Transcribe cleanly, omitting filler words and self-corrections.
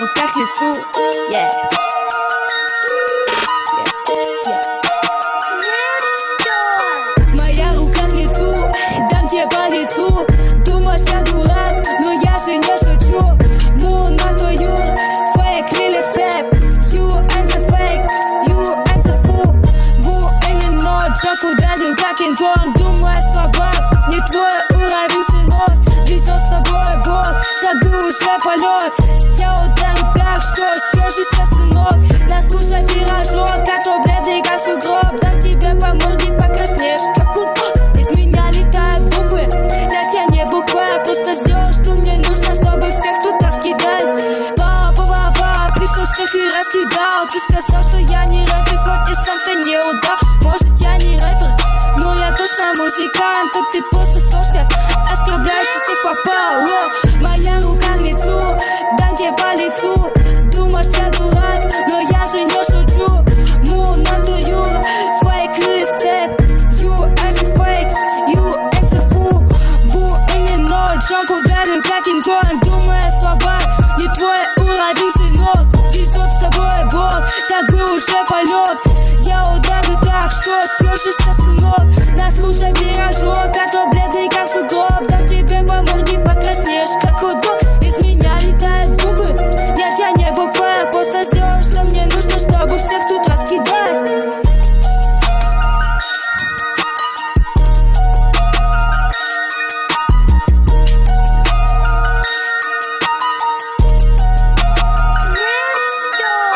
руках лицу, yeah. Моя рука к лицу, дам тебе по лицу. Думаешь, я дурак, но я же не шучу. Mu not to you, fake lily step. You and the fake, you and the fool. Ву и не ночь, ударю как Кинг-Конг. Думаю, слабак, не твой уровень, сынок. Везет с тобой Бог, как бы уже полет. Я ударю так, что съежишься, сынок. Наскушай пирожок, а то бледный, как сугроб. Дам тебе по морде, покраснешь, как удок. Из меня летают буквы, я тебя не буква. Просто сделал, что мне нужно, чтобы всех тут раскидать. Ба-ба-ба-ба, пришел всех и раскидал. Ты сказал, что я не рэпер, хоть и сам ты не удал. Может, я не рэпер, но я точно музыкант. Так ты просто сошка, оскорбляющий всех попал. Моя рука к лицу, дам тебе по лицу. Думаешь, я дурак, но я же не шучу. Mu not to you, fake lily step. You and the fake, you and the fool. Ву и не ноль, джонк ударю как Кинг-Конг. Думаю, слабак, не твой уровень, сынок. Везет с тобой Бог, как бы уже полет. Я ударю так, что съежишься, сынок. Наслушай пирожок, а то бледный, как сугроб.